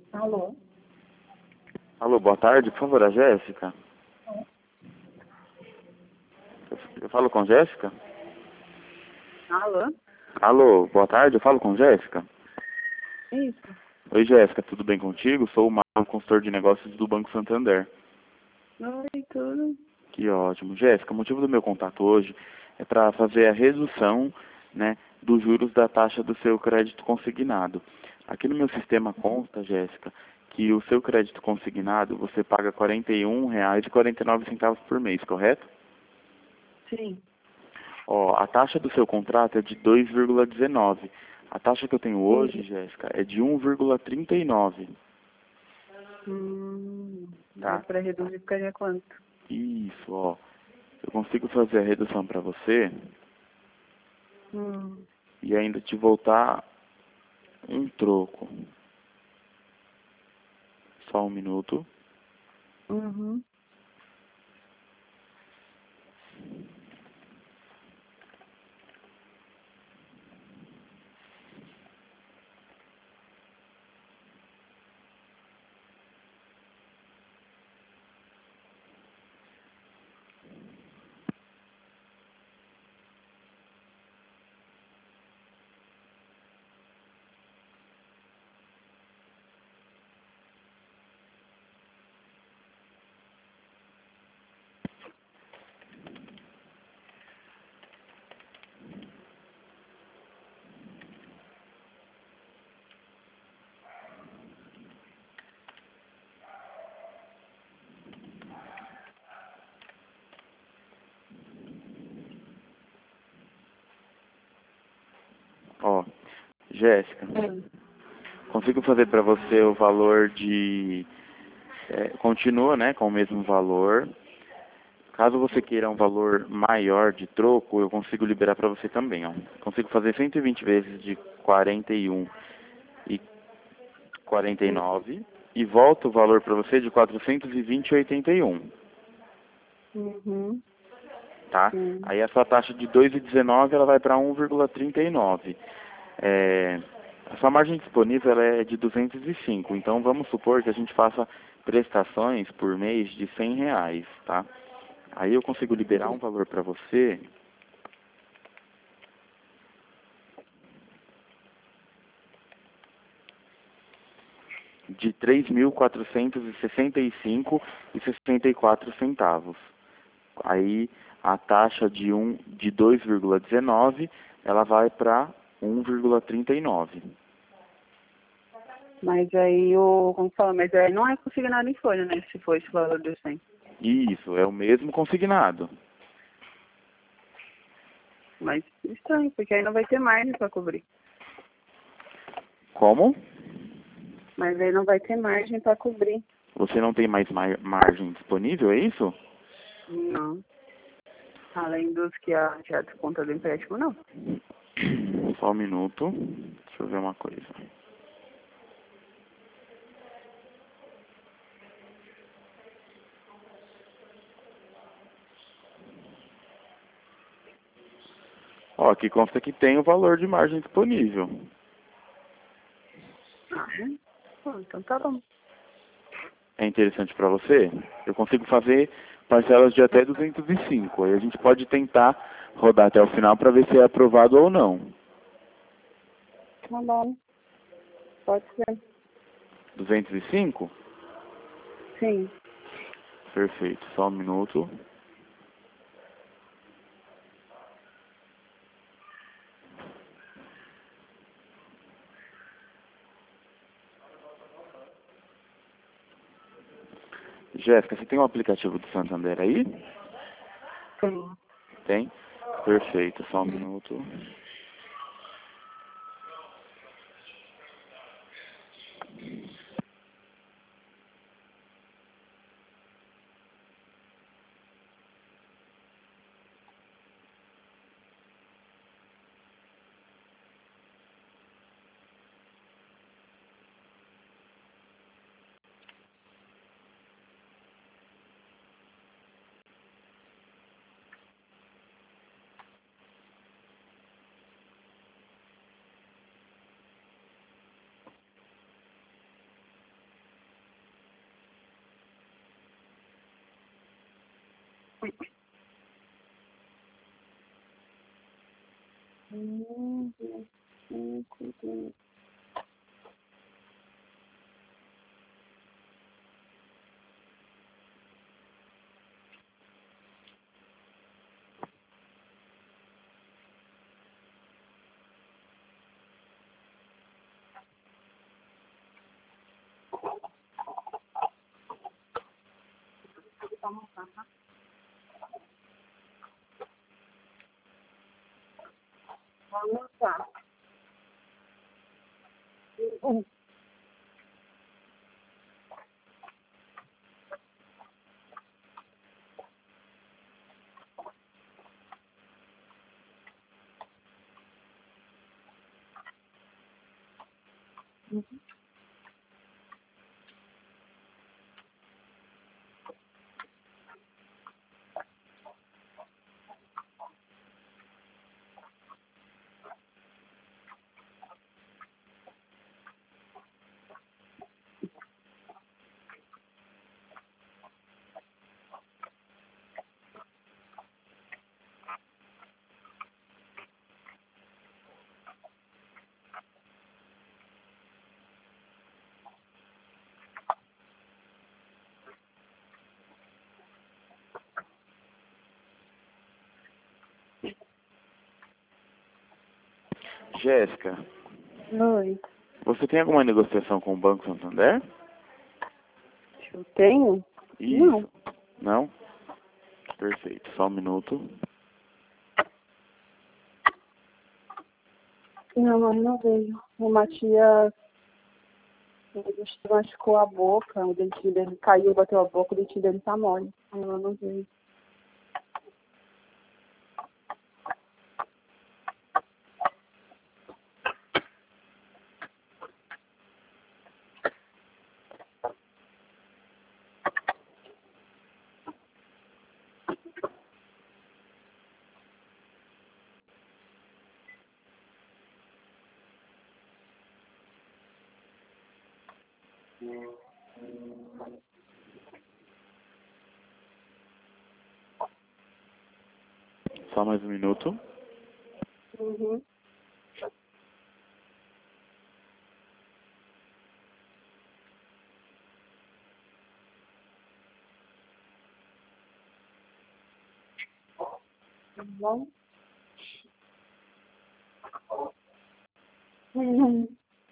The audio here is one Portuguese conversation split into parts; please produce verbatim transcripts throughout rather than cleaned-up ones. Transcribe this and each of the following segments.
Alô? Alô, boa tarde, por favor, a Jéssica. Eu eu falo com Jéssica? Alô? Alô, boa tarde, eu falo com Jéssica? Isso. Oi, Jéssica, tudo bem contigo? Sou o Marco, consultor de negócios do Banco Santander. Oi, tudo? Que ótimo. Jéssica, o motivo do meu contato hoje é para fazer a redução, né, dos juros da taxa do seu crédito consignado. Aqui no meu sistema consta, Jéssica, que o seu crédito consignado você paga quarenta e um reais e quarenta e nove centavos por mês, correto? Sim. Ó, a taxa do seu contrato é de dois vírgula dezenove. A taxa que eu tenho hoje, Jéssica, é de um vírgula trinta e nove. Hum, Tá? mas para reduzir ficaria quanto? Isso, ó. Eu consigo fazer a redução para você Hum, e ainda te voltar um troco. Só um minuto. uhum. Ó, Jéssica, Hum. consigo fazer para você o valor de... é, continua, né, com o mesmo valor. Caso você queira um valor maior de troco, eu consigo liberar para você também, ó. Consigo fazer cento e vinte vezes de quarenta e um e quarenta e nove e volta o valor para você de quatrocentos e vinte e oitenta e um, Uhum. tá? Sim. Aí a sua taxa de dois vírgula dezenove ela vai para um vírgula trinta e nove. É, a sua margem disponível ela é de duzentos e cinco, então vamos supor que a gente faça prestações por mês de cem reais, tá? Aí eu consigo liberar um valor para você de três mil quatrocentos e sessenta e cinco e sessenta e quatro centavos. Aí a taxa de um de dois vírgula dezenove, ela vai para um vírgula trinta e nove. Mas aí o. Como fala? Mas aí não é consignado em folha, né? Se for esse valor de cem. Isso, é o mesmo consignado. Mas estranho, porque aí não vai ter margem para cobrir. Como? Mas aí não vai ter margem para cobrir. Você não tem mais mar- margem disponível, é isso? Não. Além dos que a já desconta do empréstimo, não. Só um minuto. Deixa eu ver uma coisa. Ó, aqui consta que tem o valor de margem disponível. Ah, é? Bom, então tá bom. É interessante para você? Eu consigo fazer parcelas de até duzentos e cinco. Aí a gente pode tentar rodar até o final para ver se é aprovado ou não. Tá bom. Pode ser. duzentos e cinco? Sim. Perfeito. Só um minuto. Jéssica, você tem um aplicativo do Santander aí? Sim. Tem? Perfeito. Só um minuto. Hum, hum, hum, hum. Vamos lá. Hum. Jéssica, Oi. você tem alguma negociação com o Banco Santander? Eu tenho? Isso. Não. Não? Perfeito. Só um minuto. Não, não, não vejo. O Matias ele machucou a boca, o dentinho dele caiu, bateu a boca, o dentinho dele tá mole. Eu não vejo. Só mais um minuto. Uhum. Tá bom? Uhum.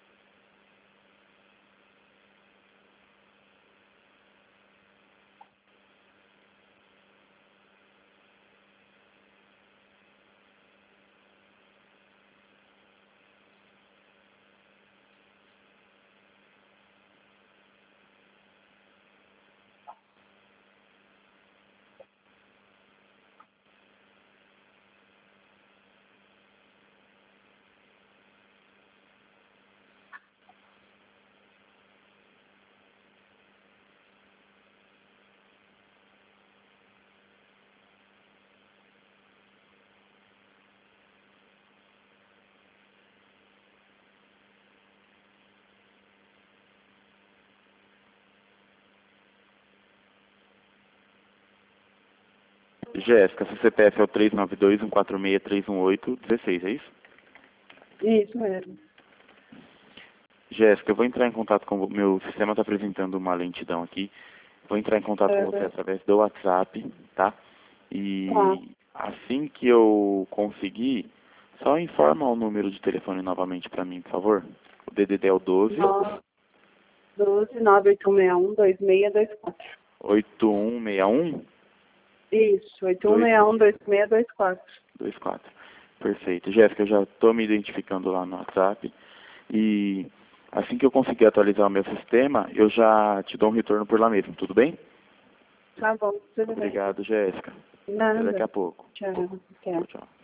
Jéssica, seu C P F é o três nove dois, um quatro seis, três um oito, um seis, é isso? Isso mesmo. Jéssica, eu vou entrar em contato com o meu sistema, está apresentando uma lentidão aqui. Vou entrar em contato com você É, através do WhatsApp, tá? E tá. assim que eu conseguir, só informa o número de telefone novamente para mim, por favor. O D D D é o doze, doze, nove oito um seis um, dois seis dois quatro. oito um seis um, Isso, oito um seis um, dois seis dois quatro. dois quatro. Perfeito. Jéssica, eu já estou me identificando lá no WhatsApp. E assim que eu conseguir atualizar o meu sistema, eu já te dou um retorno por lá mesmo, tudo bem? Tá bom, tudo bem. Obrigado, Jéssica. Até daqui Nada. a pouco. Tchau. Tchau, Tchau. tchau.